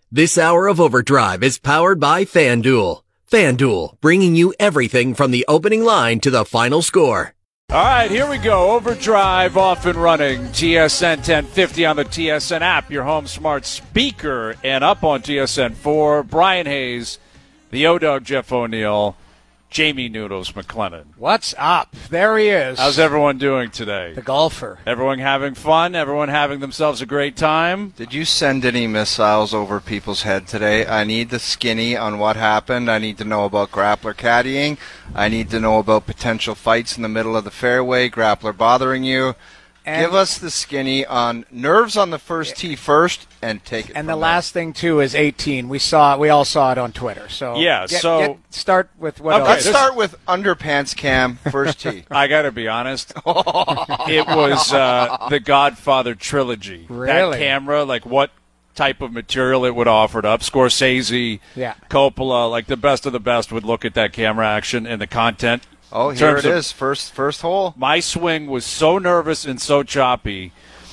This hour of Overdrive is powered by FanDuel. FanDuel, bringing you everything from the opening line to the final score. All right, here we go. Overdrive off and running. TSN 1050 on the TSN app, your home smart speaker, and up on TSN 4. Brian Hayes, the O-Dog Jeff O'Neill, Jamie Noodles McLennan. What's up? There he is. How's everyone doing today? The golfer. Everyone having fun? Everyone having themselves a great time? Did you send any missiles over people's head today? I need the skinny on what happened. I need to know about grappler caddying. I need to know about potential fights in the middle of the fairway, grappler bothering you. And give us the skinny on nerves on the first tee first, and take it. And the last thing too is 18. We all saw it on Twitter. So yeah. Start with what else? Let's start with underpants cam first tee. I got to be honest. It was the Godfather trilogy. Really? That camera, like what type of material it would have offered up. Scorsese, Coppola, like the best of the best would look at that camera action and the content. Oh, here it is. First hole. My swing was so nervous and so choppy.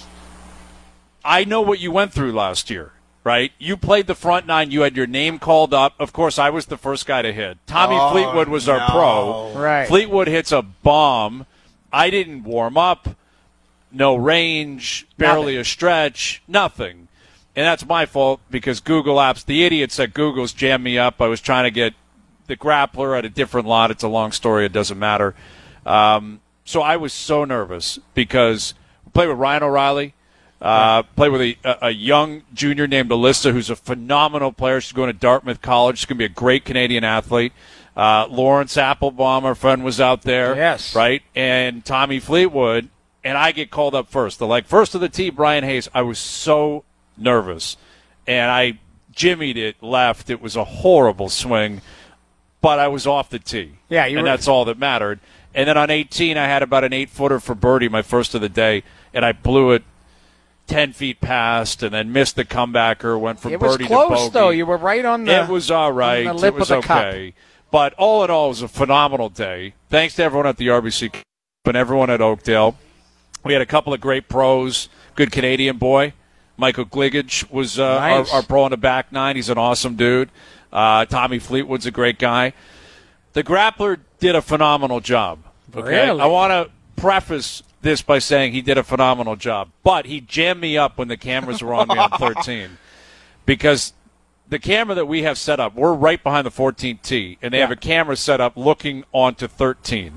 I know what you went through last year, right? You played the front nine. You had your name called up. Of course, I was the first guy to hit. Tommy Fleetwood was our pro. Right. Fleetwood hits a bomb. I didn't warm up. No range. Barely a stretch. Nothing. And that's my fault because Google Apps, the idiots at Google's jammed me up. I was trying to get the grappler at a different lot. It's a long story. It doesn't matter. So I was so nervous because we played with Ryan O'Reilly, played with a young junior named Alyssa, who's a phenomenal player. She's going to Dartmouth College. She's going to be a great Canadian athlete. Lawrence Applebaum, our friend, was out there. Yes. Right? And Tommy Fleetwood. And I get called up first. First of the tee, Brian Hayes. I was so nervous. And I jimmied it left. It was a horrible swing. But I was off the tee. Yeah, and that's all that mattered. And then on 18, I had about an 8-footer for birdie, my first of the day, and I blew it 10 feet past and then missed the comebacker, went from birdie to bogey. It was close, though. You were right on the It was all right. On the lip it was of the okay. cup. But all in all, it was a phenomenal day. Thanks to everyone at the RBC and everyone at Oakdale. We had a couple of great pros. Good Canadian boy. Michael Gligich was nice. our pro on the back nine. He's an awesome dude. Tommy Fleetwood's a great guy. The grappler did a phenomenal job. Okay, Really? I want to preface this by saying he did a phenomenal job, but he jammed me up when the cameras were on me on 13 because the camera that we have set up, we're right behind the 14th tee, and they have a camera set up looking onto 13.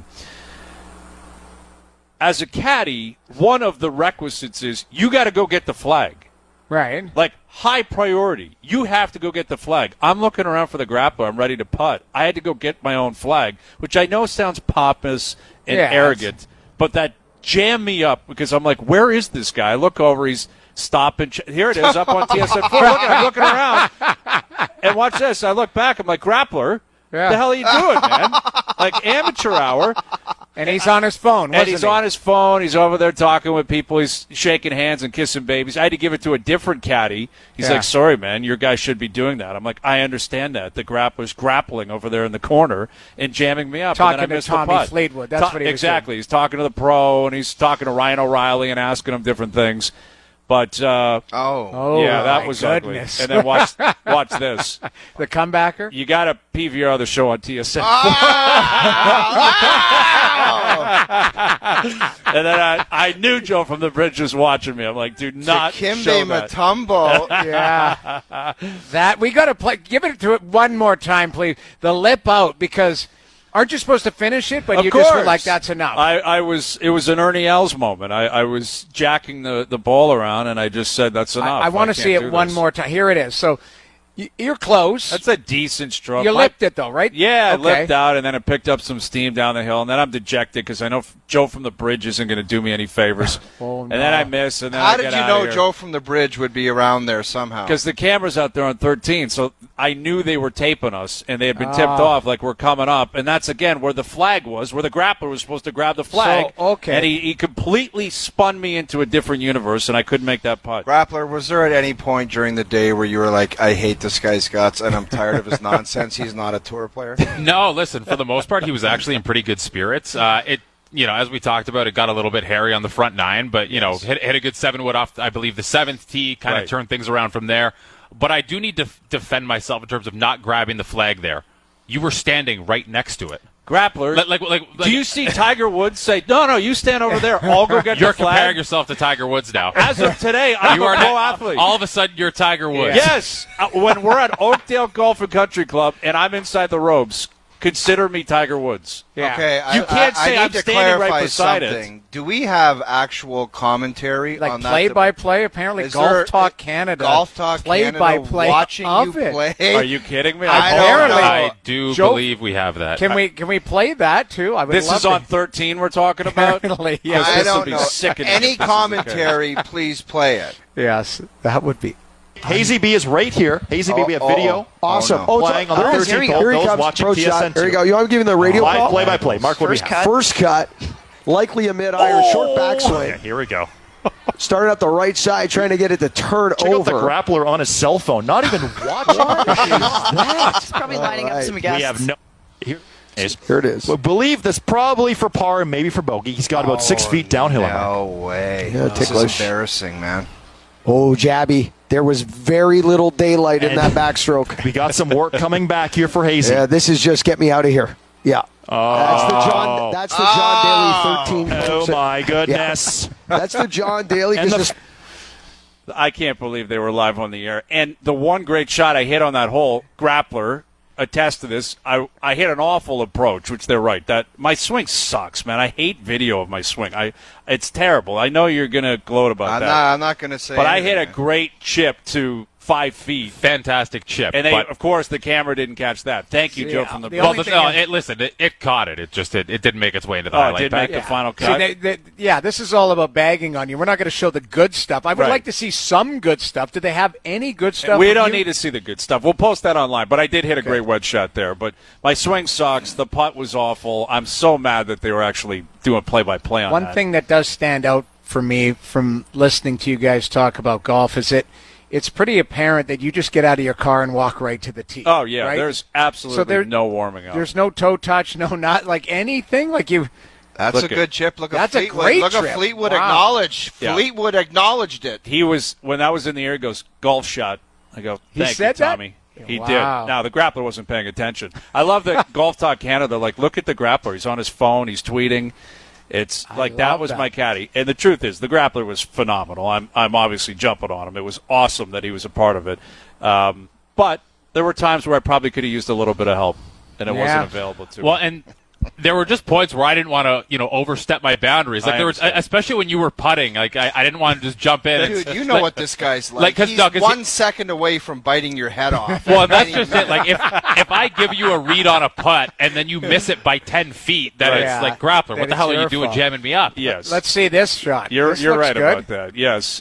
As a caddy, one of the requisites is you got to go get the flag. Right. Like, high priority. You have to go get the flag. I'm looking around for the grappler. I'm ready to putt. I had to go get my own flag, which I know sounds pompous and arrogant, but that jammed me up because I'm like, where is this guy? I look over. He's stopping. Here it is up on TSN 4. I'm looking around. And watch this. I look back. I'm like, grappler, the hell are you doing, man? Like, amateur hour. And he's on his phone, And he's on his phone. He's over there talking with people. He's shaking hands and kissing babies. I had to give it to a different caddy. He's like, sorry, man, your guy should be doing that. I'm like, I understand that. The grappler's grappling over there in the corner and jamming me up. Talking and then I to Tommy Fleetwood. That's what he was exactly. doing. He's talking to the pro, and he's talking to Ryan O'Reilly and asking him different things. But, oh, yeah, that was goodness. ugly. And then watch this. The comebacker? You got to PVR the show on TSN. And then I knew Joe from the Bridge was watching me. I'm like, do not show Kimbe that. Mutombo. Yeah. That we got to play. Give it to it one more time, please. The lip out, because aren't you supposed to finish it? But Of you course. just were like, that's enough. It was an Ernie Els moment. I was jacking the ball around, and I just said, that's enough. I want to see it one more time. Here it is. So you're close. That's a decent stroke. You lipped it, though, right? Yeah, I Okay. lipped out, and then it picked up some steam down the hill, and then I'm dejected because I know Joe from the Bridge isn't going to do me any favors. Oh, and no. then I miss, and then How I did get you out know of here. Joe from the Bridge would be around there somehow? Because the camera's out there on 13, so I knew they were taping us, and they had been tipped off like we're coming up. And that's, again, where the flag was, where the grappler was supposed to grab the flag. So, okay. And he completely spun me into a different universe, and I couldn't make that putt. Grappler, was there at any point during the day where you were like, I hate this guy's guts and I'm tired of his nonsense? He's not a tour player. No, listen, for the most part, he was actually in pretty good spirits. As we talked about, it got a little bit hairy on the front nine, but, hit a good 7-wood off, I believe, the 7th tee, kind of turned things around from there. but I do need to defend myself in terms of not grabbing the flag there. You were standing right next to it. Grappler, do you see Tiger Woods say, no, you stand over there. I'll go get You're the flag? comparing yourself to Tiger Woods now. As of today, I'm You a are pro not- athlete. All of a sudden, you're Tiger Woods. Yes. When we're at Oakdale Golf and Country Club and I'm inside the ropes, consider me Tiger Woods. Yeah. Okay, You can't I say need I'm to standing right clarify beside it. something. Do we have actual commentary Like on that? play-by-play, apparently. Is there Golf Talk Canada. Golf Talk play-by-play Canada watching of you it. play? Are you kidding me? I don't Apparently. know. I do Joe- believe we have that. Can we play that too? I would This love is on to. 13 we're talking about? Apparently, Yes, yes. I this would don't be know. sickening Any if this is the commentary, please play it. Yes, that would be. Hazy B is right here. Hazy B, we have video. Awesome. Oh, no. Playing on the there he 13th go. hole. Here he Those comes. watching Approach shot. TSN2. There you go. You want to give him the radio Live call? play-by-play. Mark, what do we have? First cut. Likely a mid-iron short Yeah, backswing. here we go. Started up the right side, trying to get it to turn Check out the over. grappler on his cell phone. Not even watching. He's probably lining up some guests. We have no. Here is. Here it is. We believe this probably for par and maybe for bogey. He's got about 6 feet downhill on that. No way. Yeah, This is ticklish. embarrassing, man. Oh, Jabby. There was very little daylight in And- that backstroke. We got some work coming back here for Hazy. Yeah, this is just get me out of here. Yeah. That's the John Daly 13. Oh my goodness. That's the John Daly. And 'cause the- this- I can't believe they were live on the air. And the one great shot I hit on that hole, Grappler, attest to this. I hit an awful approach, which they're right. That my swing sucks, man. I hate video of my swing. It's terrible. I know you're gonna gloat about that. I'm not going to say But I anything. hit a great chip to 5 feet. Fantastic chip. And but, of course, the camera didn't catch that. Thank you, Joe, Yeah, from the the well, only thing is- listen, it caught it. It just it didn't make its way into the Oh, it highlight did pack. make the final See, cut. yeah, this is all about bagging on you. We're not going to show the good stuff. I would Right. like to see some good stuff. Do they have any good stuff? We with don't you? need to see the good stuff. We'll post that online. But I did hit a great wedge shot there. But my swing sucks. The putt was awful. I'm so mad that they were actually doing play-by-play on One that. thing that does stand out for me from listening to you guys talk about golf is that it's pretty apparent that you just get out of your car and walk right to the tee. Oh, yeah. right? There's absolutely no warming up. There's no toe touch, no not like anything. Like you. That's Look a at- good chip. Look at That's a Fleetwood. great Look trip. at Fleetwood Wow. acknowledged. Yeah. Fleetwood acknowledged it. He was, when that was in the air, he goes, golf shot. I go, He thank said you, that? Tommy. He Wow. did. Now, the grappler wasn't paying attention. I love that Golf Talk Canada, like, look at the grappler. He's on his phone. He's tweeting. It's like that love was that. my caddy. And the truth is, the grappler was phenomenal. I'm obviously jumping on him. It was awesome that he was a part of it. But there were times where I probably could have used a little bit of help, and it Yeah. wasn't available to Well, me. and there were just points where I didn't want to, overstep my boundaries. Like I there was, understand. especially when you were putting. Like I didn't want to just jump in. Dude, you know like, what this guy's like. like, 'cause- He's no, 'cause 1 second away from biting your head off. Well, that's just it. Like if I give you a read on a putt and then you miss it by 10 feet, then Right. it's Yeah. like grappler. Then What the it's hell are your you doing, fault. jamming me up? Yes. Let's see this shot. You're This looks right good. about that. Yes,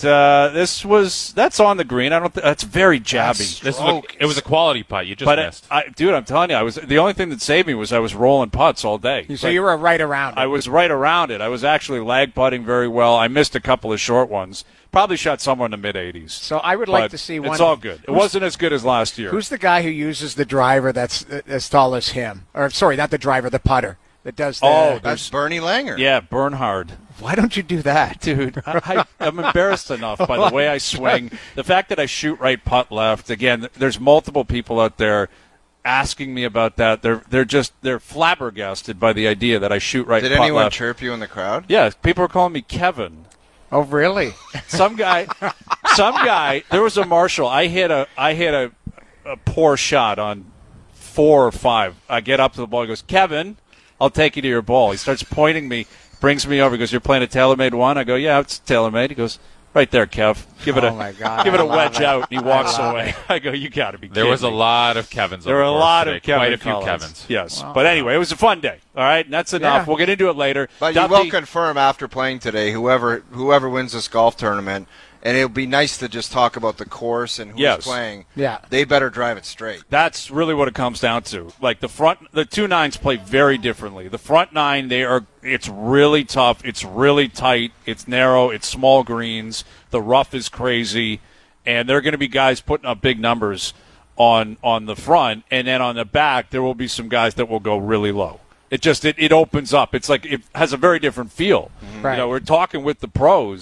that's on the green. I don't. That's very jabby. This was it was a quality putt. You just But missed. dude, I'm telling you, the only thing that saved me was I was rolling putts all day. So you were right around it. I was right around it. I was actually lag putting very well. I missed a couple of short ones. Probably shot somewhere in the mid 80s. So I would like to see one. It's all good. It wasn't as good as last year. Who's the guy who uses the driver that's as tall as him? Or sorry, not the driver, the putter that does the. Oh, That's Bernie Langer. Yeah, Bernhard. Why don't you do that, Dude, I'm embarrassed enough by the way I swing. The fact that I shoot right, putt left. Again, there's multiple people out there asking me about that. They're flabbergasted by the idea that I shoot right, Did putt anyone left. chirp you in the crowd? Yeah, people are calling me Kevin. Oh, really? Some guy. There was a Marshall. I hit a poor shot on 4 or 5. I get up to the ball. He goes, Kevin, I'll take you to your ball. He starts pointing me, brings me over. He goes, you're playing a TaylorMade one? I go, yeah, it's TaylorMade. He goes, right there, Kev. Give it Oh, my God. give it a I love wedge it. out. And he walks love away. I go, you got to be. There was a kidding me." lot of Kevins. There on were the a course lot today. of Kevin Quite a few Collins. Kevins. Yes, but anyway, it was a fun day. All right, and that's enough. Yeah. We'll get into it later. But you Duffy- will confirm after playing today, whoever wins this golf tournament, and it'll be nice to just talk about the course and who's Yes. playing. Yeah. They better drive it straight. That's really what it comes down to. Like the 2 nines play very differently. The front 9, it's really tough. It's really tight. It's narrow. It's small greens. The rough is crazy, and there are going to be guys putting up big numbers on the front, and then on the back there will be some guys that will go really low. It opens up. It's like it has a very different feel. Right. You know, we're talking with the pros.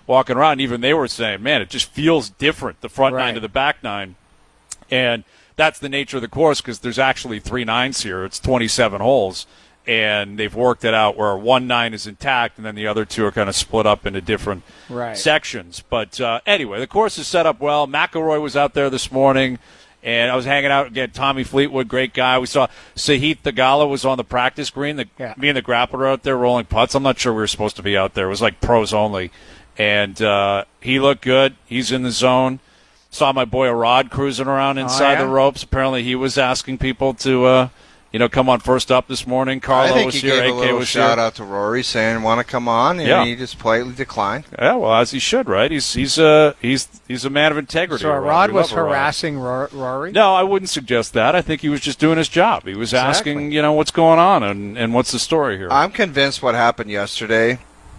walking around. Even they were saying, man, it just feels different, the front Right. nine to the back nine. And that's the nature of the course because there's actually 3 nines here. It's 27 holes. And they've worked it out where 1 9 is intact, and then the other 2 are kind of split up into different sections. But anyway, the course is set up well. McIlroy was out there this morning, and I was hanging out again. Tommy Fleetwood, great guy. We saw Sahith Theegala was on the practice green. Me and the grappler were out there rolling putts. I'm not sure we were supposed to be out there. It was like pros only. And he looked good. He's in the zone. Saw my boy Arad cruising around inside the ropes. Apparently he was asking people to come on first up this morning. Carlo was here. AK was here. Shout out to Rory saying want to come on, and he just politely declined. Yeah, well, as he should, right? He's a man of integrity. So Arad was harassing Rory? No, I wouldn't suggest that. I think he was just doing his job. He was asking, what's going on and what's the story here. I'm convinced what happened yesterday.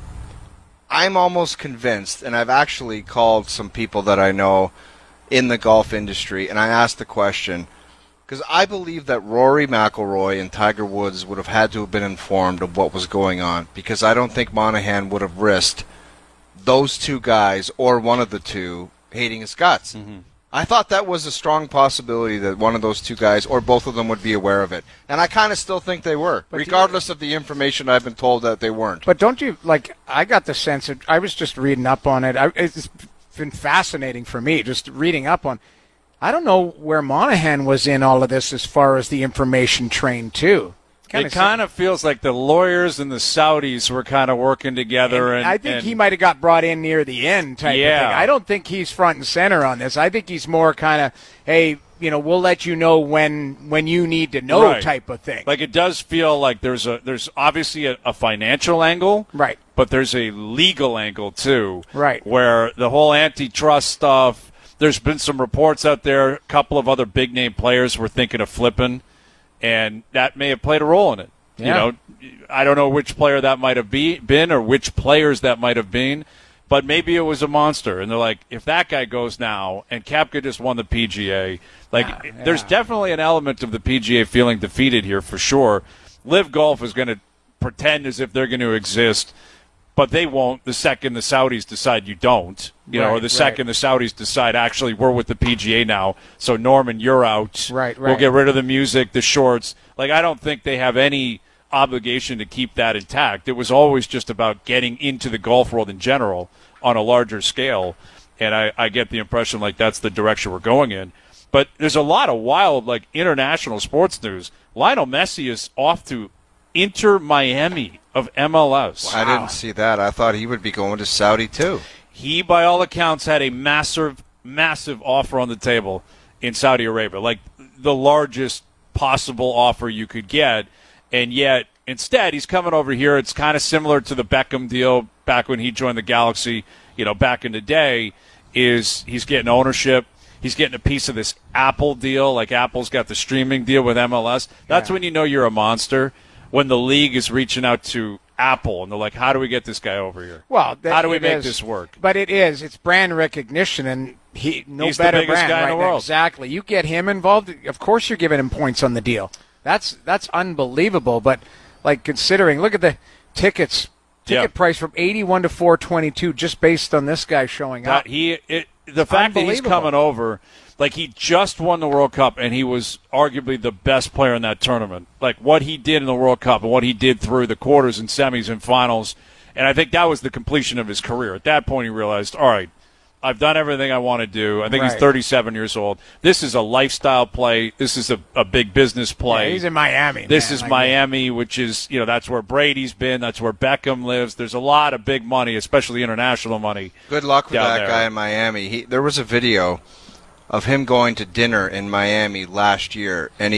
I'm almost convinced, and I've actually called some people that I know in the golf industry, and I asked the question. Because I believe that Rory McIlroy and Tiger Woods would have had to have been informed of what was going on. Because I don't think Monahan would have risked those 2 guys, or one of the 2, hating his guts. Mm-hmm. I thought that was a strong possibility that one of those 2 guys, or both of them, would be aware of it. And I kind of still think they were, regardless of the information I've been told that they weren't. But don't you, I got the sense, I was just reading up on it. It's been fascinating for me, just reading up on I don't know where Monahan was in all of this as far as the information train, too. It kind of feels like the lawyers and the Saudis were kind of working together. And I think he might have got brought in near the end type of thing. I don't think he's front and center on this. I think he's more kind of, hey, we'll let you know when you need to know type of thing. Like it does feel like there's obviously a financial angle. Right. But there's a legal angle, too. Right. Where the whole antitrust stuff. There's been some reports out there. A couple of other big-name players were thinking of flipping, and that may have played a role in it. Yeah. I don't know which player that might have been or which players that might have been, but maybe it was a monster. And they're like, if that guy goes now, and Koepka just won the PGA, there's definitely an element of the PGA feeling defeated here for sure. Live Golf is going to pretend as if they're going to exist. But they won't the second the Saudis decide you don't, or the second the Saudis decide actually we're with the PGA now. So Norman, you're out. Right. We'll get rid of the music, the shorts. I don't think they have any obligation to keep that intact. It was always just about getting into the golf world in general on a larger scale. And I get the impression that's the direction we're going in. But there's a lot of wild international sports news. Lionel Messi is off to Inter Miami of MLS. Wow. I didn't see that. I thought he would be going to Saudi too. He, by all accounts, had a massive offer on the table in Saudi Arabia, the largest possible offer you could get, and yet instead he's coming over here. It's kind of similar to the Beckham deal back when he joined the Galaxy, back in the day. He's getting ownership. He's getting a piece of this Apple deal, Apple's got the streaming deal with MLS. That's when you know you're a monster. When the league is reaching out to Apple and they're like, how do we get this guy over here? Well, how do we make this work? But it's brand recognition, and he's the better biggest brand guy in the world. Exactly. You get him involved, of course you're giving him points on the deal. That's unbelievable. But considering, look at the ticket price from 81 to 422 just based on this guy showing up. The fact that he's coming over. He just won the World Cup, and he was arguably the best player in that tournament. What he did in the World Cup and what he did through the quarters and semis and finals, and I think that was the completion of his career. At that point, he realized, all right, I've done everything I want to do. I think he's 37 years old. This is a lifestyle play. This is a big business play. Yeah, he's in Miami. This is Miami, which is, that's where Brady's been. That's where Beckham lives. There's a lot of big money, especially international money. Good luck with that guy in Miami. There was a video of him going to dinner in Miami last year, and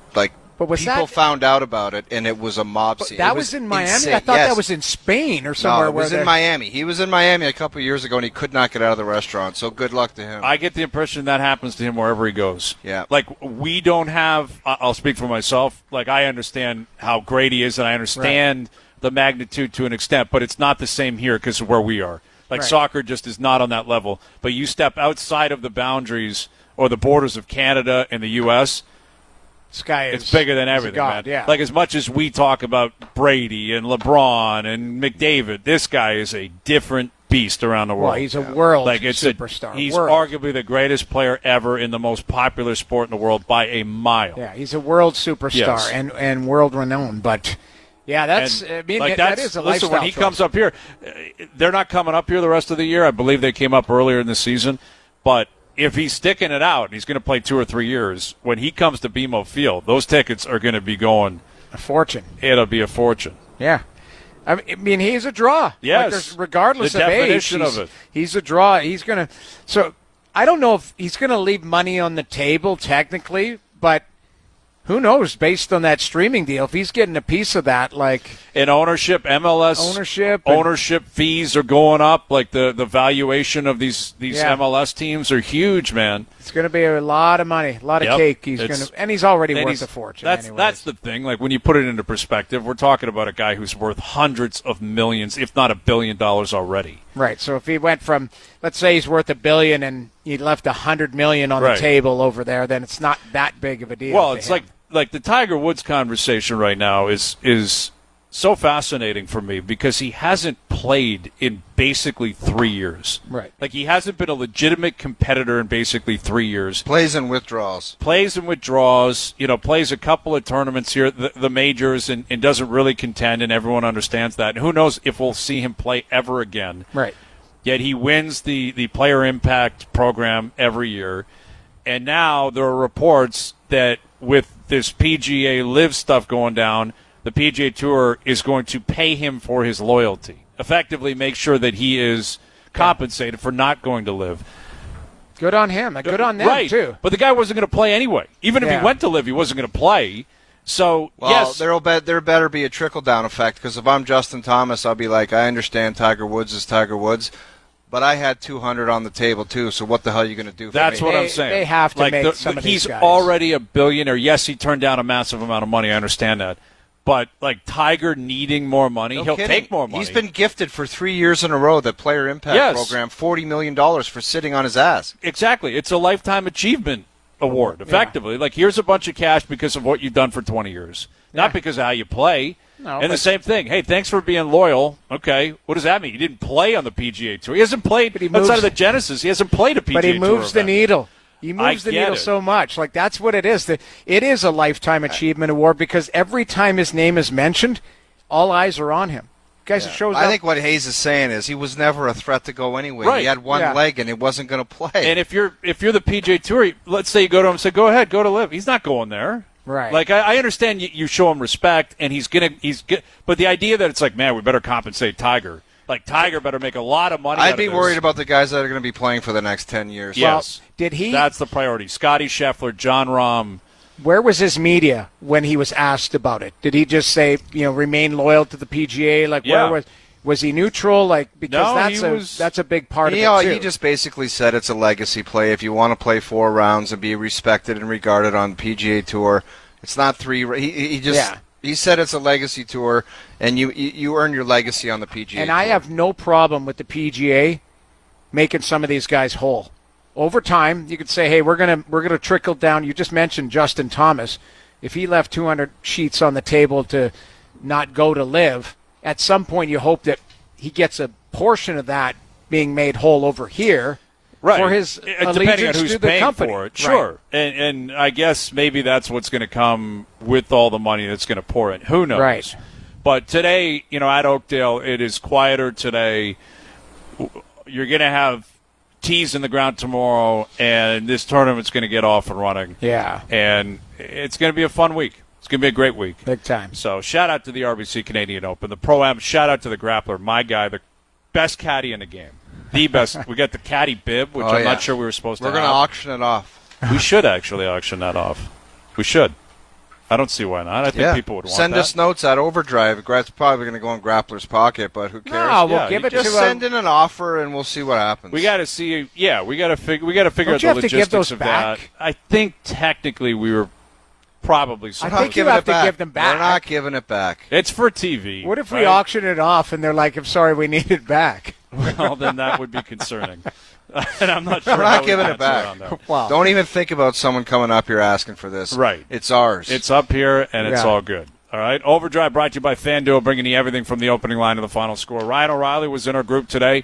people found out about it, and it was a mob scene. That was in Miami? Insane. I thought that was in Spain or somewhere. No, it was in Miami. He was in Miami a couple of years ago, and he could not get out of the restaurant, so good luck to him. I get the impression that happens to him wherever he goes. Yeah. We don't have – I'll speak for myself. I understand how great he is, and I understand the magnitude to an extent, but it's not the same here because of where we are. Soccer just is not on that level. But you step outside of the boundaries or the borders of Canada and the U.S., it's bigger than everything, God, man. Yeah. As much as we talk about Brady and LeBron and McDavid, this guy is a different beast around the world. Well, he's a world it's superstar. He's world. arguably the greatest player ever in the most popular sport in the world by a mile. Yeah, he's a world superstar Yes. and world renowned. But yeah, that is a lifestyle. Listen, when he comes up here, they're not coming up here the rest of the year. I believe they came up earlier in the season, but if he's sticking it out and he's going to play 2 or 3 years, when he comes to BMO Field, those tickets are going to be going a fortune. It'll be a fortune. Yeah. I mean, he's a draw. Yes. Regardless the of definition age, of it. He's a draw. He's going to – so I don't know if he's going to leave money on the table technically, but who knows based on that streaming deal. If he's getting a piece of that, like – in ownership, MLS ownership fees are going up. Like the valuation of these MLS teams are huge, man. It's going to be a lot of money, a lot of cake. And he's already worth a fortune. That's the thing. Like when you put it into perspective, we're talking about a guy who's worth hundreds of millions, if not $1 billion already. Right. So if he went from, let's say he's worth $1 billion and he left $100 million on the table over there, then it's not that big of a deal. Well, it's like the Tiger Woods conversation right now is so fascinating for me because he hasn't played in basically 3 years. Right. Like he hasn't been a legitimate competitor in basically 3 years. Plays in withdrawals. Plays a couple of tournaments here, the majors, and doesn't really contend, and everyone understands that. And who knows if we'll see him play ever again. Right. Yet he wins the Player Impact program every year. And now there are reports that with this PGA Live stuff going down, the PGA Tour is going to pay him for his loyalty, effectively make sure that he is compensated for not going to Live. Good on him. Good on them, too. But the guy wasn't going to play anyway. Even if he went to Live, he wasn't going to play. So, yes. There better be a trickle-down effect, because if I'm Justin Thomas, I'll be like, I understand Tiger Woods is Tiger Woods, but I had 200 on the table, too, so what the hell are you going to do for me? That's what I'm saying. They have to make some of these guys. He's already a billionaire. Yes, he turned down a massive amount of money. I understand that. But, like, Tiger needing more money, he'll take more money. He's been gifted for 3 years in a row, the Player Impact Program, $40 million for sitting on his ass. Exactly. It's a Lifetime Achievement Award, effectively. Like, here's a bunch of cash because of what you've done for 20 years, not because of how you play. No, and the same thing. Hey, thanks for being loyal. Okay, what does that mean? He didn't play on the PGA Tour. He hasn't played outside of the Genesis. He hasn't played a PGA Tour. But he moves the needle. He moves the needle so much. Like, that's what it is. It is a Lifetime Achievement Award because every time his name is mentioned, all eyes are on him. Guys, it shows up. I think what Hayes is saying is he was never a threat to go anyway. Right. He had one leg and he wasn't going to play. And if you're the PGA Tour, let's say you go to him and say, go ahead, go to Live. He's not going there. Right. Like, I understand you show him respect, and but the idea that it's like, man, we better compensate Tiger. Like, Tiger better make a lot of money. I'd be worried about the guys that are going to be playing for the next 10 years. Yes. Well, that's the priority. Scotty Scheffler, John Rahm. Where was his media when he was asked about it? Did he just say, remain loyal to the PGA? Like, where was he neutral? Like, because that's a big part of it, too. He just basically said it's a legacy play. If you want to play 4 rounds and be respected and regarded on the PGA Tour, it's not 3. He said it's a legacy tour, and you earn your legacy on the PGA And Tour. I have no problem with the PGA making some of these guys whole. Over time, you could say, hey, we're gonna trickle down. You just mentioned Justin Thomas. If he left 200 sheets on the table to not go to Live, at some point you hope that he gets a portion of that being made whole over here. Right. For his depending on who's to the paying company. for it. Sure. Right. And I guess maybe that's what's going to come with all the money that's going to pour in. Who knows? Right. But today, at Oakdale, it is quieter today. You're going to have tees in the ground tomorrow, and this tournament's going to get off and running. Yeah. And it's going to be a fun week. It's going to be a great week. Big time. So shout out to the RBC Canadian Open, the Pro-Am. Shout out to the Grappler, my guy, the best caddy in the game. The best. We got the caddy bib, which I'm not sure we were supposed to have. We're going to auction it off. We should actually auction that off. We should. I don't see why not. I think people would want Send that. us notes at Overdrive. It's probably going to go in Grappler's pocket, but who cares? No, we'll give it just to send in an offer, and we'll see what happens. We got to see. Yeah, we got to figure out the logistics of that. I think technically we were probably. I think you have to give them back. We're not giving it back. It's for TV. What if we auction it off and they're like, "I'm sorry, we need it back." Well, then that would be concerning. And I'm not sure. We're not giving it back. Wow. Don't even think about someone coming up here asking for this. Right. It's ours. It's up here, and it's all good. All right. Overdrive brought to you by FanDuel, bringing you everything from the opening line to the final score. Ryan O'Reilly was in our group today,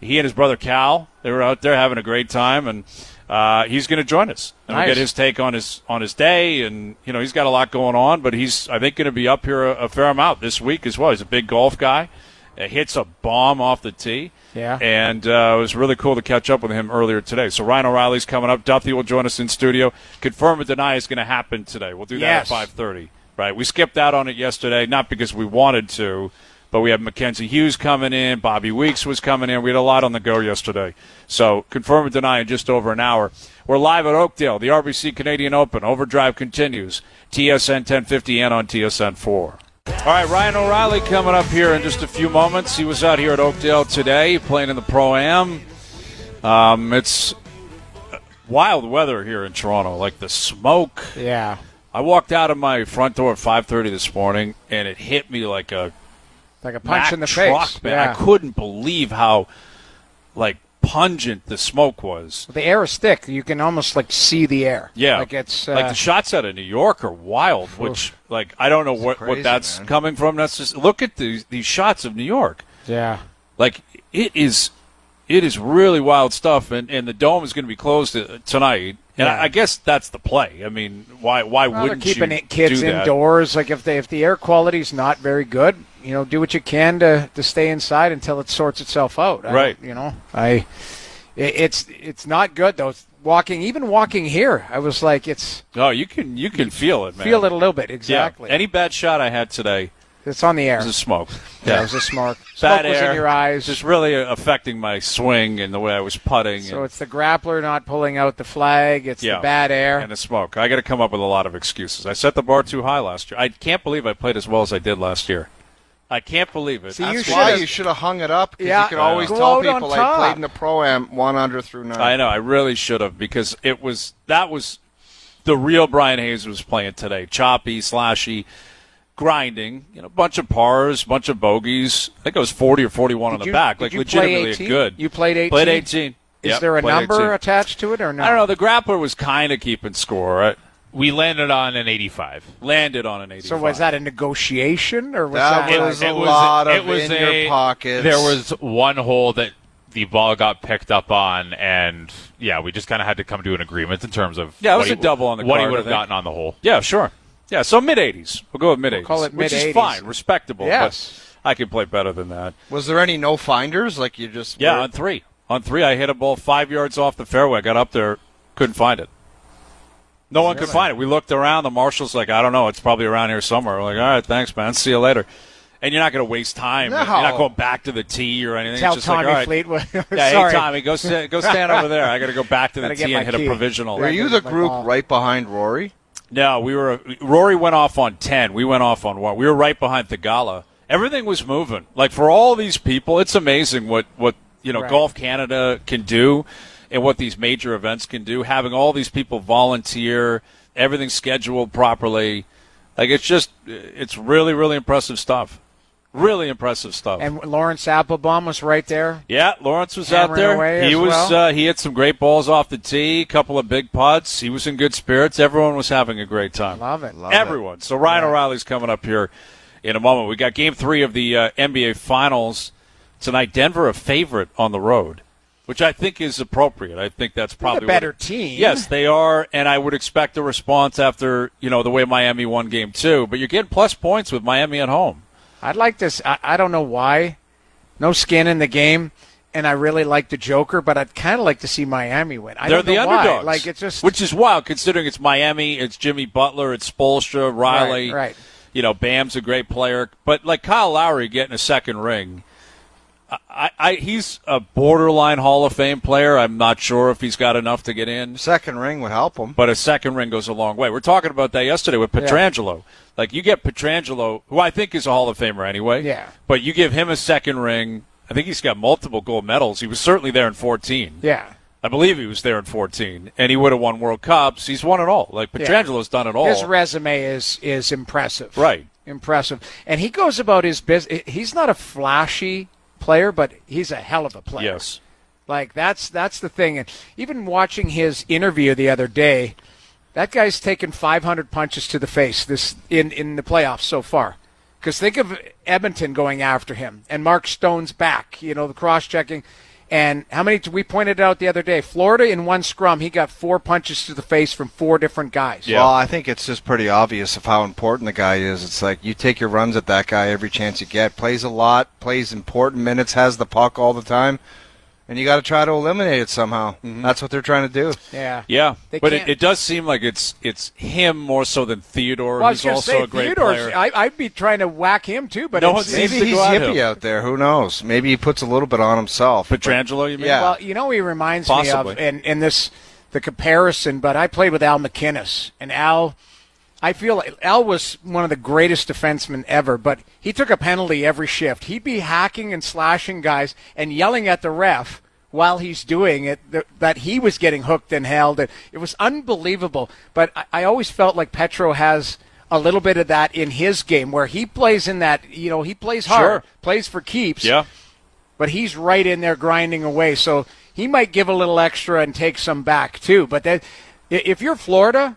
he and his brother Cal, they were out there having a great time, and he's going to join us. And we'll get his take on his day, and he's got a lot going on, but he's, I think, going to be up here a fair amount this week as well. He's a big golf guy. Hits a bomb off the tee. Yeah. And it was really cool to catch up with him earlier today. So Ryan O'Reilly's coming up. Duffy will join us in studio. Confirm or deny is going to happen today. We'll do that at 5:30. Right. We skipped out on it yesterday, not because we wanted to, but we had Mackenzie Hughes coming in. Bobby Weeks was coming in. We had a lot on the go yesterday. So confirm or deny in just over an hour. We're live at Oakdale, the RBC Canadian Open. Overdrive continues. TSN 1050 and on TSN 4. All right, Ryan O'Reilly coming up here in just a few moments. He was out here at Oakdale today playing in the Pro-Am. It's wild weather here in Toronto, like the smoke. Yeah. I walked out of my front door at 5:30 this morning, and it hit me like a punch Mack in the truck, face. Man. Yeah. I couldn't believe how pungent the smoke was. The air is thick. You can almost see the air. Yeah, like it's the shots out of New York are wild. Which I don't know what that's man. coming from. That's just look at these shots of New York. Yeah, it is really wild stuff. And the Dome is going to be closed tonight. And I guess that's the play. I mean, why wouldn't they're keeping you kids do that? indoors? Like if the air quality is not very good, do what you can to stay inside until it sorts itself out. Right. It's not good though. Walking here, I was like, it's. Oh, you can feel it, man. Feel it a little bit, exactly. Yeah. Any bad shot I had today, it's on the air. it was a smoke. Yeah, it was a smoke. Bad Smoke was air, in your eyes. just really affecting my swing and the way I was putting. So it's the grappler not pulling out the flag. It's the bad air. And the smoke. I got to come up with a lot of excuses. I set the bar too high last year. I can't believe I played as well as I did last year. I can't believe it. See, That's why you should have hung it up. Because you can always tell people I played in the Pro-Am 1 under through 9. I know. I really should have because that was the real Brian Hayes was playing today. Choppy, slashy, grinding. Bunch of pars, bunch of bogeys. I think it was 40 or 41 on the back. Did you legitimately play 18? good. You played 18? Played 18. Is there a number 18. attached to it or not? I don't know. The grappler was kind of keeping score, right? We landed on an 85. Landed on an 85. So was that a negotiation or was that? That was a lot of in your pockets. There was one hole that the ball got picked up on, and we just kind of had to come to an agreement in terms of it was a double on the what card, he would have I think. gotten on the hole. Yeah, sure. Yeah, so mid-80s. We'll go with mid-80s. We'll call it which is mid-80s. fine, respectable. Yes. But I can play better than that. Was there any no finders? Like you just Yeah, were- on three. On three, I hit a ball 5 yards off the fairway. I got up there, couldn't find it. No one could find it. We looked around. The marshal's like, I don't know. It's probably around here somewhere. We're like, all right, thanks, man. See you later. And you're not going to waste time. No. You're not going back to the tee or anything. Tell it's just Tommy like, all right. Fleetwood. Yeah, Sorry. hey, Tommy, go stand over there. I got to go back to the Gotta get tee and my hit key. a provisional. Were you the My group ball. right behind Rory? No, Rory went off on 10. We went off on 1. We were right behind Thigala. Everything was moving. Like, for all these people, it's amazing what Right. Golf Canada can do and what these major events can do. Having all these people volunteer, everything scheduled properly. Like, it's really, really impressive stuff. Really impressive stuff. And Lawrence Applebaum was right there. Yeah, Lawrence was Hammering out there. away He as was. well. He hit some great balls off the tee, a couple of big putts. He was in good spirits. Everyone was having a great time. Love it. Everyone. So Ryan O'Reilly's coming up here in a moment. We got Game 3 of the NBA Finals tonight. Denver a favorite on the road, which I think is appropriate. I think that's probably the better team. Yes, they are, and I would expect a response after the way Miami won Game 2. But you're getting plus points with Miami at home. I'd like this. I don't know why. No skin in the game, and I really like the Joker, but I'd kind of like to see Miami win. They're the underdogs. Like it's just, which is wild considering it's Miami, it's Jimmy Butler, it's Spoelstra, Riley. Right. Bam's a great player, but like Kyle Lowry getting a second ring. He's a borderline Hall of Fame player. I'm not sure if he's got enough to get in. Second ring would help him. But a second ring goes a long way. We're talking about that yesterday with Pietrangelo. Yeah. Like, you get Pietrangelo, who I think is a Hall of Famer anyway. Yeah. But you give him a second ring. I think he's got multiple gold medals. He was certainly there in 14. Yeah. I believe he was there in 14. And he would have won World Cups. He's won it all. Like, Pietrangelo's done it all. His resume is impressive. Right. Impressive. And he goes about his business. He's not a flashy player, but he's a hell of a player. Yes. Like, that's the thing. And even watching his interview the other day, that guy's taken 500 punches to the face in the playoffs so far. Because think of Edmonton going after him and Mark Stone's back, the cross-checking. And how many, we pointed out the other day, Florida in one scrum, he got 4 punches to the face from 4 different guys. Yeah. Well, I think it's just pretty obvious of how important the guy is. It's like you take your runs at that guy every chance you get. Plays a lot, plays important minutes, has the puck all the time. And you got to try to eliminate it somehow. Mm-hmm. That's what they're trying to do. Yeah. But it does seem like it's him more so than Theodore, who's also a great player. I'd be trying to whack him too, but maybe he's hippie out there. Who knows? Maybe he puts a little bit on himself. Pietrangelo, you mean? Yeah. Well, he reminds me of in the comparison. But I played with Al McInnes, and Al. I feel like Al was one of the greatest defensemen ever, but he took a penalty every shift. He'd be hacking and slashing guys and yelling at the ref while he's doing it that he was getting hooked and held. It was unbelievable. But I always felt like Petro has a little bit of that in his game where he plays in that, he plays hard, plays for keeps. Yeah. But he's right in there grinding away. So he might give a little extra and take some back too. But if you're Florida,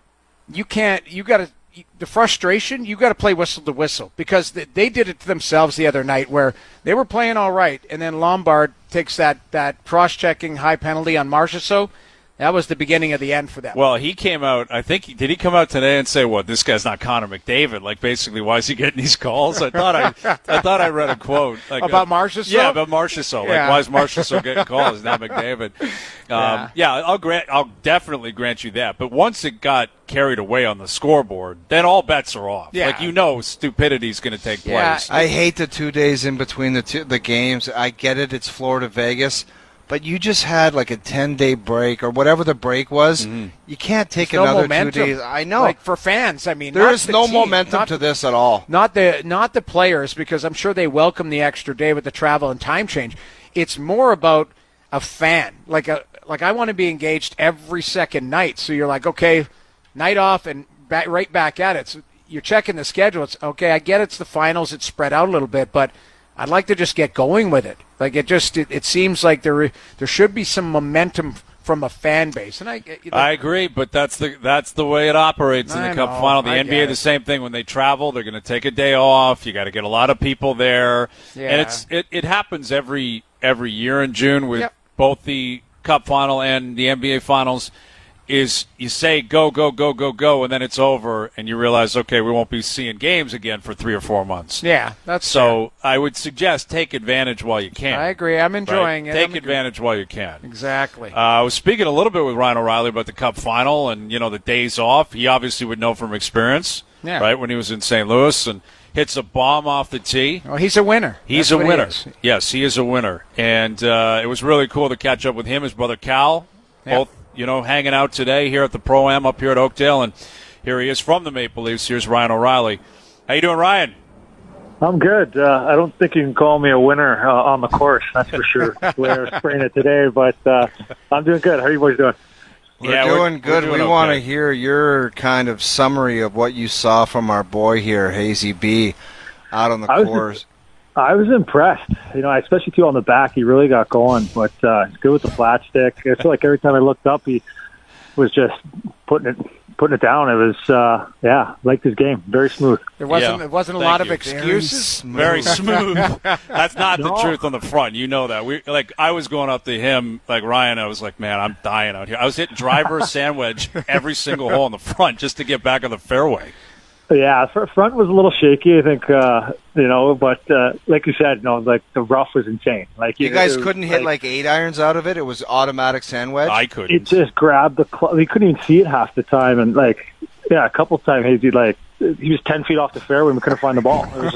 the frustration, you got to play whistle to whistle because they did it to themselves the other night where they were playing all right, and then Lombard takes that cross-checking high penalty on Marchessault. That was the beginning of the end for them. Well, he came out, I think, did he come out today and say, what, this guy's not Connor McDavid? Like, basically, why is he getting these calls? I thought I read a quote. Like, about Marchessault? Yeah, about Marchessault. Like, why is Marchessault getting calls? It's not McDavid. I'll definitely grant you that. But once it got carried away on the scoreboard, then all bets are off. Yeah. Like, stupidity is going to take place. I hate the 2 days in between the games. I get it. It's Florida, Vegas. But you just had like a 10-day break or whatever the break was. Mm-hmm. You can't take another momentum. 2 days. I know. Like for fans, I mean, there is no momentum to this at all. Not the players, because I'm sure they welcome the extra day with the travel and time change. It's more about a fan. Like I want to be engaged every second night. So you're like, okay, night off and right back at it. So you're checking the schedule. It's okay. I get it's the finals. It's spread out a little bit, but I'd like to just get going with it. Like it seems like there should be some momentum from a fan base, and I agree, but that's the way it operates in the Cup final. The NBA, the same thing. When they travel, they're going to take a day off. You got to get a lot of people there, and it happens every year in June with both the Cup final and the NBA finals. Is you say go, and then it's over, and you realize, okay, we won't be seeing games again for 3 or 4 months. Yeah, that's so. I would suggest take advantage while you can. I agree. I'm enjoying it. Take advantage while you can. Exactly. I was speaking a little bit with Ryan O'Reilly about the Cup final and the days off. He obviously would know from experience, right? When he was in St. Louis and hits a bomb off the tee. Oh, he's a winner. He's a winner. Yes, he is a winner, and it was really cool to catch up with him, his brother Cal, both. Hanging out today here at the Pro-Am up here at Oakdale, and here he is from the Maple Leafs. Here's Ryan O'Reilly. How you doing, Ryan? I'm good. I don't think you can call me a winner on the course, that's for sure, the way I was spraying it today, but I'm doing good. How are you boys doing? We're doing good. We want to hear your kind of summary of what you saw from our boy here, Hazy B, out on the course. I was impressed, especially too on the back. He really got going, but he's good with the flat stick. I feel like every time I looked up, he was just putting it down. It was, liked his game. Very smooth. There wasn't a lot of excuses. Very smooth. That's not the truth on the front. You know that. I was going up to him, like Ryan. I was like, man, I'm dying out here. I was hitting driver sandwich every single hole on the front just to get back on the fairway. Yeah, front was a little shaky, I think, but like you said, the rough was insane. Like you guys couldn't hit 8 irons out of it. It was automatic sand wedge. I couldn't. It just grabbed the club. We couldn't even see it half the time, and a couple of times he was 10 feet off the fairway and we couldn't find the ball. It was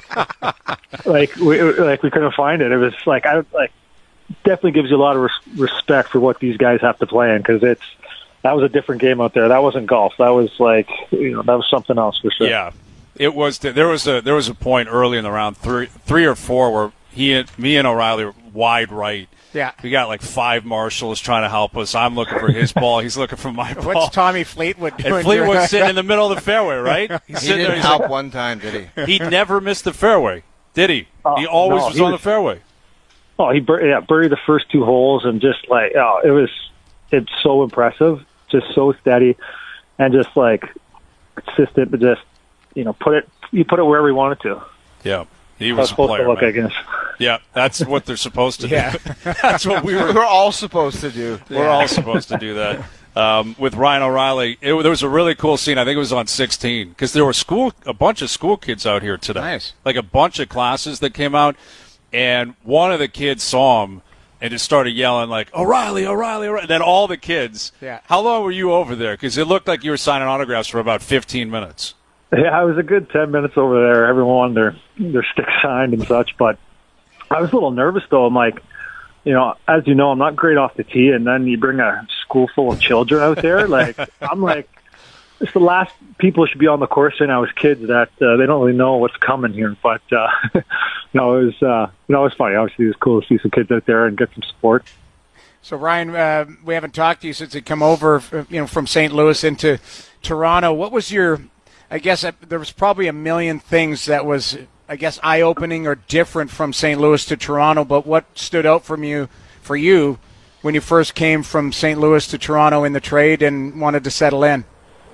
just we couldn't find it. It was definitely gives you a lot of respect for what these guys have to play in, because that was a different game out there. That wasn't golf. That was that was something else for sure. Yeah, it was. There was a point early in the round, three or four, where me and O'Reilly were wide right. Yeah, we got 5 marshals trying to help us. I'm looking for his ball. He's looking for my ball. What's Tommy Fleetwood doing? And Fleetwood's sitting in the middle of the fairway, right? He didn't help one time, did he? He never missed the fairway, did he? He always was on the fairway. Oh, he buried the first 2 holes, and just it's so impressive. Just so steady and just consistent, but just put it wherever he wanted to. Yeah, he was supposed a player, to look, man. I guess. Yeah, that's what they're supposed to do. Yeah. That's what we're all supposed to do. We're all supposed to do that. With Ryan O'Reilly, there was a really cool scene. I think it was on 16 because there were a bunch of school kids out here today. Nice. Like a bunch of classes that came out, and one of the kids saw him and just started yelling like, O'Reilly, O'Reilly, O'Reilly. And then all the kids. Yeah. How long were you over there? Because it looked like you were signing autographs for about 15 minutes. Yeah, I was a good 10 minutes over there. Everyone wanted their stick signed and such, but I was a little nervous though. I'm like, as you know, I'm not great off the tee, and then you bring a school full of children out there. Like, I'm like, it's the last people should be on the course right now as kids that they don't really know what's coming here. But it was funny. Obviously, it was cool to see some kids out there and get some support. So Ryan, we haven't talked to you since you come over, from St. Louis into Toronto. What was your? I guess there was probably a million things that was, I guess, eye-opening or different from St. Louis to Toronto. But what stood out for you when you first came from St. Louis to Toronto in the trade and wanted to settle in?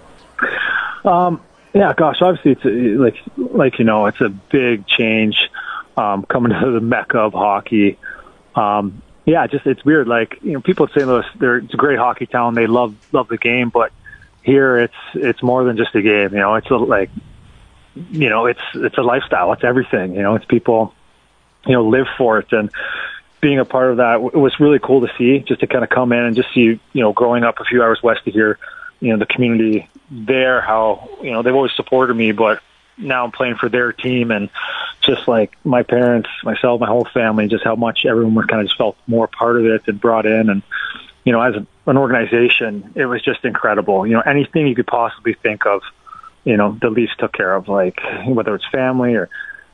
Yeah, gosh, obviously it's it's a big change coming to the mecca of hockey. It's weird. Like, people at St. Louis, it's a great hockey town. They love the game, but here it's more than just a game. It's a lifestyle. It's everything. It's people, live for it, and being a part of that, it was really cool to see. Just to kind of come in and just see, growing up a few hours west of here, the community there, how, they've always supported me, but now I'm playing for their team, and just like my parents, myself, my whole family, just how much everyone was kind of just felt more part of it and brought in. And, as an organization, it was just incredible. Anything you could possibly think of, the Leafs took care of, like whether it's family or,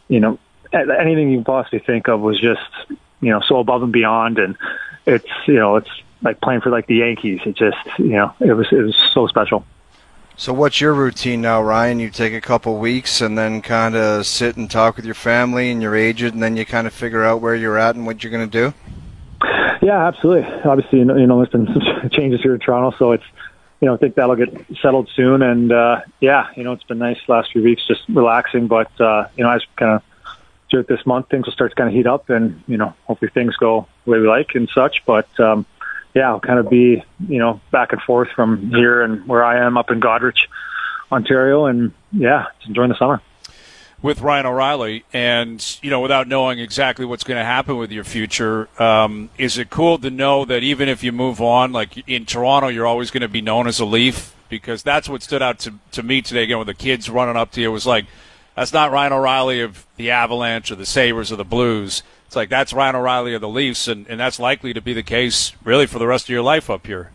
anything you can possibly think of was just, so above and beyond. And it's like playing for like the Yankees. It just, it was so special. So what's your routine now, Ryan? You take a couple weeks and then kind of sit and talk with your family and your agent, and then you kind of figure out where you're at and what you're going to do? Yeah, absolutely. Obviously, there's been some changes here in Toronto, so it's, I think that'll get settled soon. And, it's been nice the last few weeks just relaxing. But, as kind of throughout this month, things will start to kind of heat up and, hopefully things go the way we like and such. But, I'll kind of be, back and forth from here and where I am up in Goderich, Ontario, and, just enjoying the summer. With Ryan O'Reilly, and, without knowing exactly what's going to happen with your future, is it cool to know that even if you move on, like in Toronto, you're always going to be known as a Leaf? Because that's what stood out to me today, again, with the kids running up to you. It was like, that's not Ryan O'Reilly of the Avalanche or the Sabres or the Blues. It's like, that's Ryan O'Reilly of the Leafs, and that's likely to be the case really for the rest of your life up here.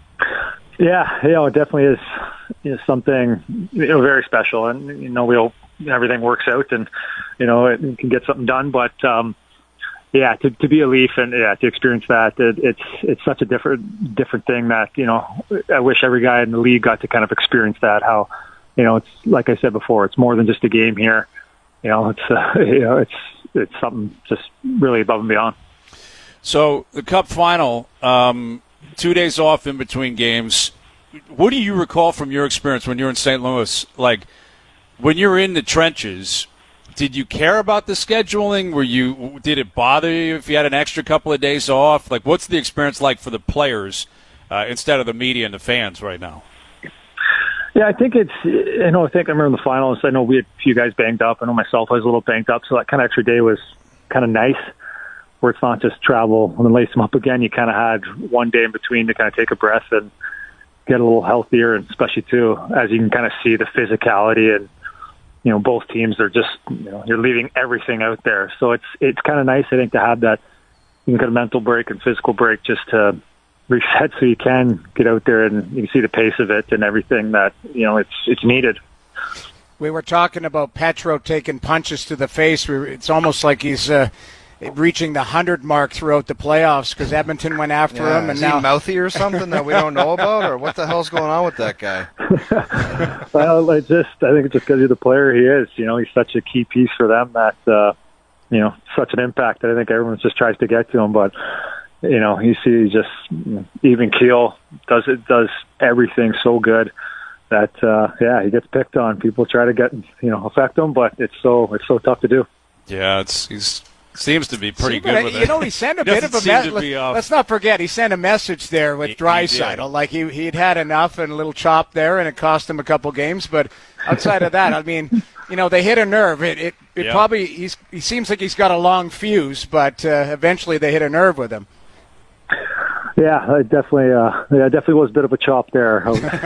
Yeah, it definitely is something very special, and we hope everything works out and it can get something done. But to be a Leaf and to experience that, it's such a different thing that I wish every guy in the league got to kind of experience that. How it's like I said before, it's more than just a game here. It's something just really above and beyond. So the Cup final, 2 days off in between games. What do you recall from your experience when you were in St. Louis? Like, when you were in the trenches, did you care about the scheduling? Did it bother you if you had an extra couple of days off? Like, what's the experience like for the players instead of the media and the fans right now? Yeah, I think I remember in the finals, I know we had a few guys banged up. I know myself, I was a little banged up, so that kind of extra day was kind of nice, where it's not just travel and then lace them up again. You kind of had one day in between to kind of take a breath and get a little healthier, and especially too, as you can kind of see the physicality and, both teams are just, you're leaving everything out there. So it's kind of nice, I think, to have that, you can get a mental break and physical break just to reset so you can get out there and you can see the pace of it and everything that, it's needed. We were talking about Petro taking punches to the face. It's almost like he's reaching the 100 mark throughout the playoffs because Edmonton went after him. And is now he mouthy or something that we don't know about, or what the hell's going on with that guy? Well, I think it's just because he's the player he is. He's such a key piece for them that, such an impact that I think everyone just tries to get to him. But, you see just even keel does everything so good that, he gets picked on. People try to get, affect him, but it's so tough to do. Yeah, he's Seems to be pretty good with it. You know, he sent a bit of a message. Let's not forget, he sent a message there with Draisaitl. Like he'd had enough and a little chop there, and it cost him a couple games. But outside of that, I mean, you know, they hit a nerve. It probably he seems like he's got a long fuse, but eventually they hit a nerve with him. Yeah, it definitely was a bit of a chop there.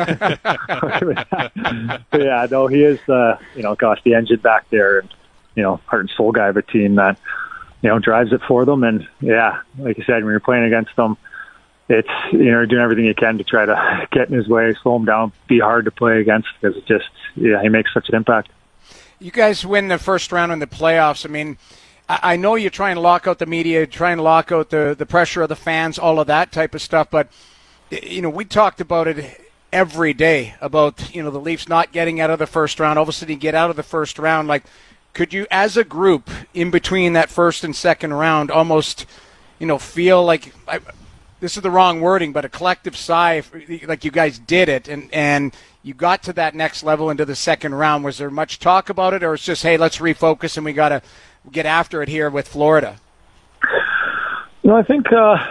Yeah, no, he is. The engine back there, and heart and soul guy of a team that drives it for them. And yeah, like you said, when you're playing against them, it's you're doing everything you can to try to get in his way, slow him down, be hard to play against because it just he makes such an impact. You guys win the first round in the playoffs. I mean, I know you try and lock out the media, try and lock out the pressure of the fans, all of that type of stuff. But, we talked about it every day about, the Leafs not getting out of the first round. All of a sudden you get out of the first round. Like, could you, as a group, in between that first and second round, almost, feel like, this is the wrong wording, but a collective sigh, like you guys did it, and you got to that next level into the second round? Was there much talk about it, or it's just, hey, let's refocus and we got to get after it here with Florida? No, I think,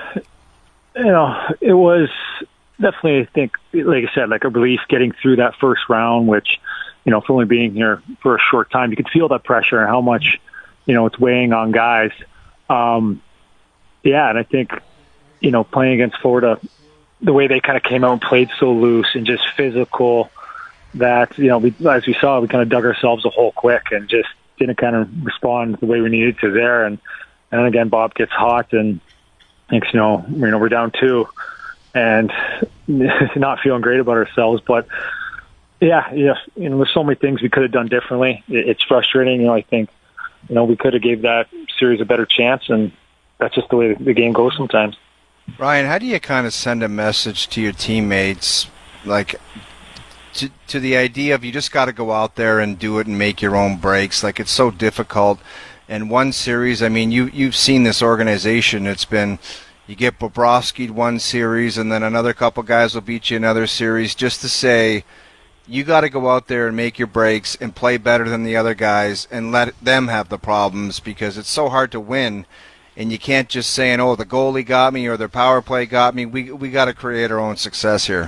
it was definitely, I think, like I said, like a relief getting through that first round, which, for only being here for a short time, you could feel that pressure and how much, it's weighing on guys. And I think, playing against Florida, the way they kind of came out and played so loose and just physical that, as we saw, we kind of dug ourselves a hole quick and just didn't kind of respond the way we needed to there. And then again, Bob gets hot and thinks, we're down 2 and not feeling great about ourselves. But there's so many things we could have done differently. It's frustrating. I think, we could have gave that series a better chance, and that's just the way the game goes sometimes. Ryan, how do you kind of send a message to your teammates, like, to the idea of you just got to go out there and do it and make your own breaks? Like, it's so difficult. And one series, I mean, you've seen this organization. It's been, you get Bobrovsky one series, and then another couple guys will beat you another series, just to say you got to go out there and make your breaks and play better than the other guys and let them have the problems, because it's so hard to win. And you can't just say, oh, the goalie got me or their power play got me. We got to create our own success here.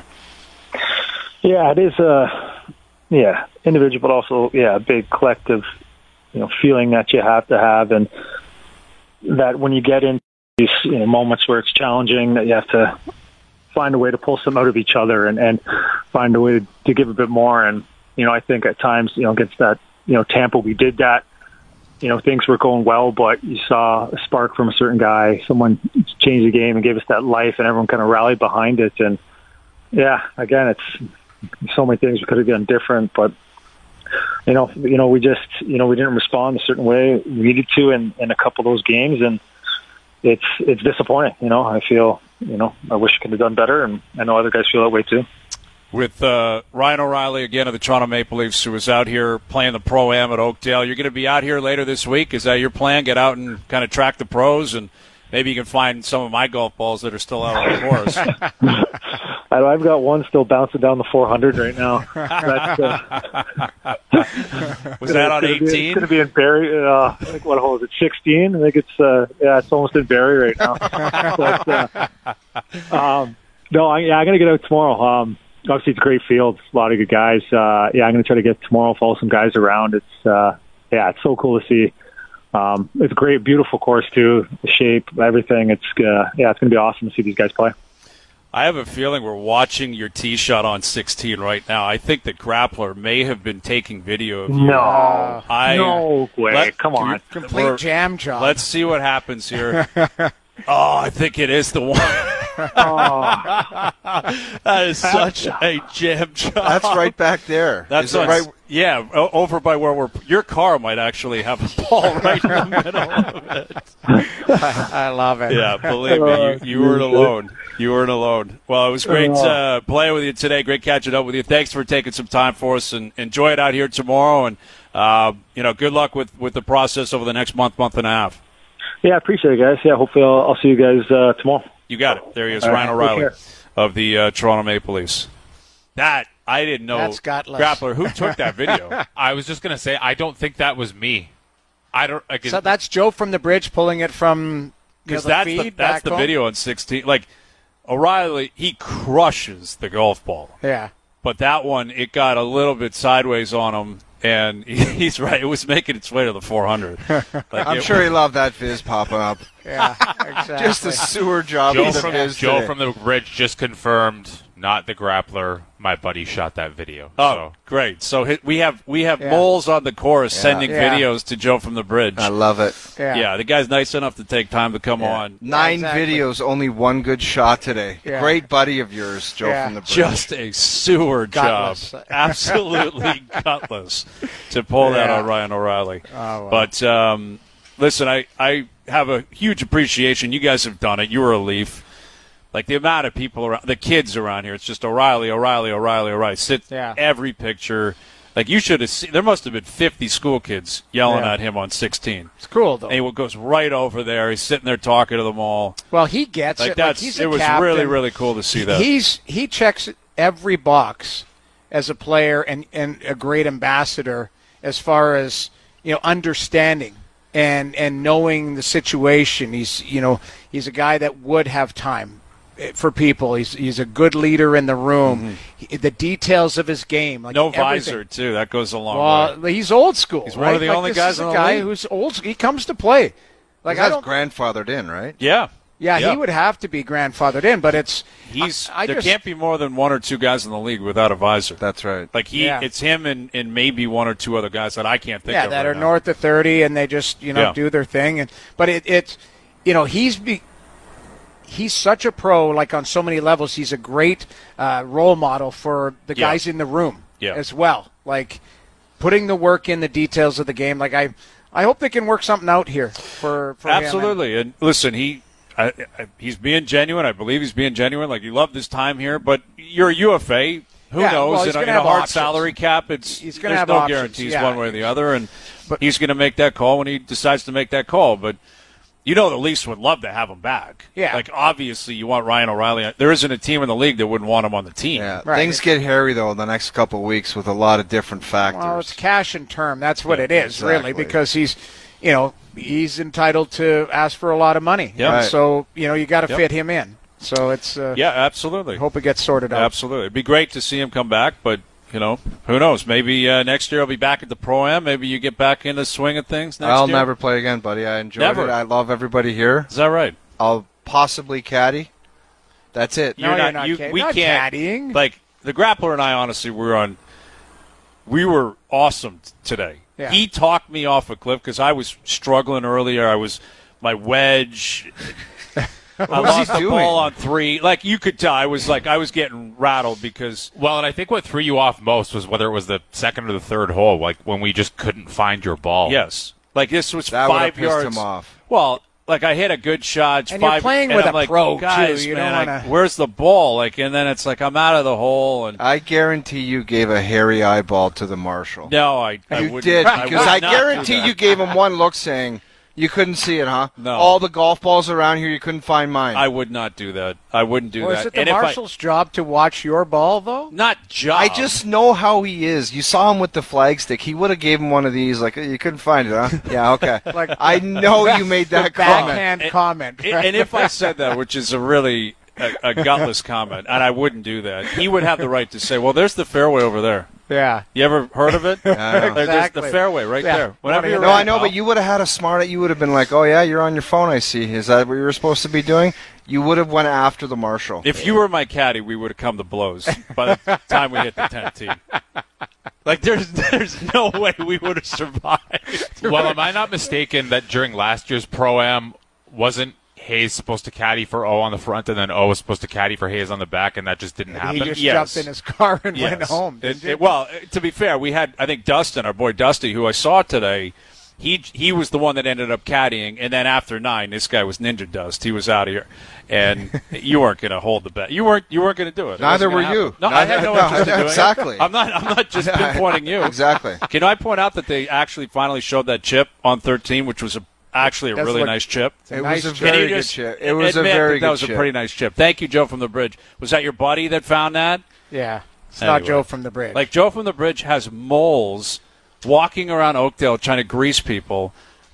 Yeah, it is individual, but also, a big collective, feeling that you have to have. And that when you get into these moments where it's challenging, that you have to find a way to pull some out of each other and find a way to give a bit more. And, I think at times, against that, Tampa, we did that. Things were going well, but you saw a spark from a certain guy. Someone changed the game and gave us that life, and everyone kind of rallied behind it. And, again, it's so many things we could have done different, but we just we didn't respond a certain way we needed to in a couple of those games, and it's disappointing. I feel I wish I could have done better, and I know other guys feel that way too. With Ryan O'Reilly again of the Toronto Maple Leafs, who was out here playing the Pro-Am at Oakdale. You're going to be out here later this week. Is that your plan? Get out and kind of track the pros, and maybe you can find some of my golf balls that are still out on the course. I've got one still bouncing down the 400 right now. Was that on 18? It's going to be in Barrie. I think, what hole is it, 16? I think it's almost in Barrie right now. No, I'm going to get out tomorrow. Obviously, it's a great field. A lot of good guys. I'm going to try to get tomorrow, follow some guys around. It's so cool to see. It's a great, beautiful course, too. The shape, everything. It's going to be awesome to see these guys play. I have a feeling we're watching your tee shot on 16 right now. I think that Grappler may have been taking video of you. No way. Come on. Complete jam job. Let's see what happens here. I think it is the one. That is such a jam job. That's right back there. That's right. Yeah, over by where your car might actually have a ball right in the middle of it. I love it. Yeah, believe me, you weren't alone. You weren't alone. Well, it was great playing with you today. Great catching up with you. Thanks for taking some time for us, and enjoy it out here tomorrow. And good luck with the process over the next month and a half. Yeah, I appreciate it, guys. Yeah, hopefully I'll see you guys tomorrow. You got it. There he is, Ryan O'Reilly of the Toronto Maple Leafs. That, I didn't know. That's Grappler, who took that video? I was just going to say, I don't think that was me. I don't. So that's Joe from the bridge pulling it from because the that's feed that's back the home? video on 16. Like O'Reilly, he crushes the golf ball. Yeah. But that one, it got a little bit sideways on him, and he's right. It was making its way to the 400. I'm sure he loved that viz popping up. Yeah, exactly. Just a sewer job. Joe of the from, viz Joe today. from the bridge just confirmed, not the grappler. My buddy shot that video. Oh, so. great! So we have moles on the course sending videos to Joe from the bridge. I love it. Yeah, the guy's nice enough to take time to come on. 9 videos, only one good shot today. Yeah. Great buddy of yours, Joe from the bridge. Just a sewer Gutless. job. Absolutely gutless to pull that on Ryan O'Reilly. Oh, wow. But listen, I have a huge appreciation. You guys have done it. You were a Leaf. Like the amount of people around, the kids around here, it's just O'Reilly. Every picture. Like you should have seen, there must have been 50 school kids yelling at him on 16. It's cool, though. And he goes right over there. He's sitting there talking to them all. Well, he gets Like it. that's, he's a it was captain. really, really cool to see that. He checks every box as a player and a great ambassador as far as, understanding and knowing the situation. He's a guy that would have time for people. He's a good leader in the room. The details of his game, like no everything. visor too. That goes a long way. He's old school. He's one of the only this guys is in a the guy league. who's old. He comes to play. Like I That's don't. grandfathered in, right? Yeah. Yeah, he would have to be grandfathered in, but it's. There can't be more than one or two guys in the league without a visor. That's right. Like it's him and maybe one or two other guys that I can't think of. Yeah, that right are now. north of 30, and they just do their thing. But it's he's such a pro. Like on so many levels, he's a great role model for the guys in the room as well. Like putting the work in the details of the game. Like I hope they can work something out here for Absolutely. him. And listen, he's being genuine. I believe he's being genuine. Like, he loved his time here, but you're a UFA. Who knows? Well, in a hard salary cap, he's gonna there's have no options. guarantees Yeah. one way or the other, but he's going to make that call when he decides to make that call. But the Leafs would love to have him back. Yeah. Like, obviously, you want Ryan O'Reilly. There isn't a team in the league that wouldn't want him on the team. Yeah. Right. Things get hairy, though, in the next couple of weeks with a lot of different factors. Well, it's cash and term. That's what it is, really, because he's entitled to ask for a lot of money. Yeah. Right. So, you got to fit him in. So it's yeah, absolutely. Hope it gets sorted out. Absolutely. It'd be great to see him come back, but, who knows? Maybe next year he'll be back at the Pro-Am. Maybe you get back in the swing of things next I'll year. never play again, buddy. I enjoyed it. I love everybody here. Is that right? I'll possibly caddy. That's it. No, you're not we not can't. caddying. Like, the Grappler and I, honestly, we were awesome today. Yeah. He talked me off a cliff because I was struggling earlier. My wedge. I lost the ball on 3. Like, you could tell, I was getting rattled because. Well, and I think what threw you off most was whether it was the second or the third hole, like when we just couldn't find your ball. Yes. Like, this was That 5 would've yards. pissed him off. Well, like, I hit a good shot. It's And 5, you're playing and with I'm a like, pro, guys, too. You man, don't wanna... where's the ball? Like, and then it's like, I'm out of the hole. And I guarantee you gave a hairy eyeball to the marshal. no, I You wouldn't. did, I because would I not do guarantee that. you gave him one look saying, you couldn't see it, huh? No. All the golf balls around here, you couldn't find mine. I would not do that. I wouldn't do Well, that. is it the And if marshal's job to watch your ball, though? not job. I just know how he is. You saw him with the flag stick. He would have gave him one of these. Like, you couldn't find it, huh? Yeah, okay. Like I know you made that the comment. backhand comment. And if I said that, which is a really a gutless comment, and I wouldn't do that, he would have the right to say, well, there's the fairway over there. Yeah. You ever heard of it? I know. There's Exactly. the fairway right Yeah. there. Whenever you're No, I ready, know, pal. but you would have had a smart. You would have been like, "Oh yeah, you're on your phone. I see. Is that what you were supposed to be doing?" You would have went after the marshal. If you were my caddy, we would have come to blows by the time we hit the 10th tee. Like, there's no way we would have survived. Well, am I not mistaken that during last year's Pro-Am, wasn't Hayes supposed to caddy for O on the front, and then O was supposed to caddy for Hayes on the back, and that just didn't happen? He just Yes. jumped in his car and went Yes. home. didn't he? Well, to be fair, we had, I think, Dustin, our boy Dusty, who I saw today. He was the one that ended up caddying, and then after 9, this guy was Ninja Dust. He was out of here, and you weren't going to hold the bet. You weren't going to do it. It Neither wasn't were gonna you. happen. No, I had no interest in doing exactly. it. I'm not just pinpointing you. Exactly. Can I point out that they actually finally showed that chip on 13, which was actually a That's really what- nice chip. It Nice was a chip. Can you very good just chip. It was a admit very that good was chip. a pretty nice chip. Thank you, Joe from the Bridge. Was that your buddy that found that? Yeah. It's not Anyway. Joe from the bridge. Like, Joe from the Bridge has moles walking around Oakdale trying to grease people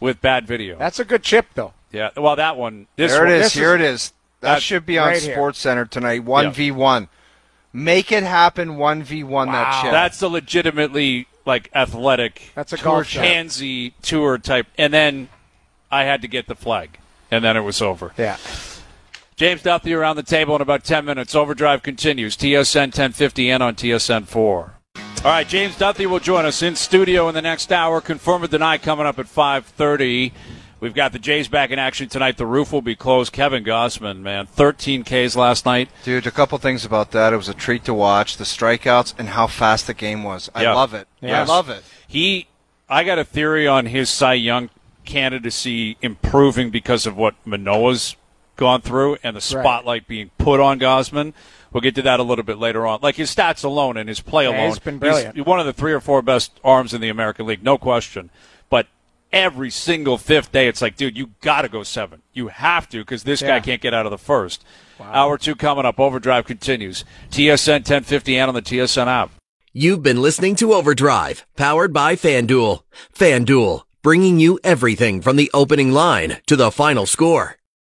with bad video. That's a good chip, though. Yeah, well, that one. Here it is. That should be on right SportsCenter tonight. 1v1. Make it happen 1v1 that chip. That's a legitimately, athletic, That's a golf shot. handsy tour type. And then I had to get the flag. And then it was over. Yeah. James Duthie around the table in about 10 minutes. Overdrive continues. TSN 1050 and on TSN 4. All right, James Duthie will join us in studio in the next hour. Confirm or deny coming up at 5:30. We've got the Jays back in action tonight. The roof will be closed. Kevin Gossman, man, 13 Ks last night. Dude, a couple things about that. It was a treat to watch. The strikeouts and how fast the game was. I love it. Yes. I love it. I got a theory on his Cy Young candidacy improving because of what Manoah's gone through and the spotlight being put on Gossman. We'll get to that a little bit later on. Like his stats alone and his play alone. He's been brilliant. He's one of the 3 or 4 best arms in the American League, no question. But every single fifth day, it's like, dude, you got to go 7. You have to because this guy can't get out of the first. Wow. Hour 2 coming up. Overdrive continues. TSN 1050 and on the TSN app. You've been listening to Overdrive, powered by FanDuel. FanDuel, bringing you everything from the opening line to the final score.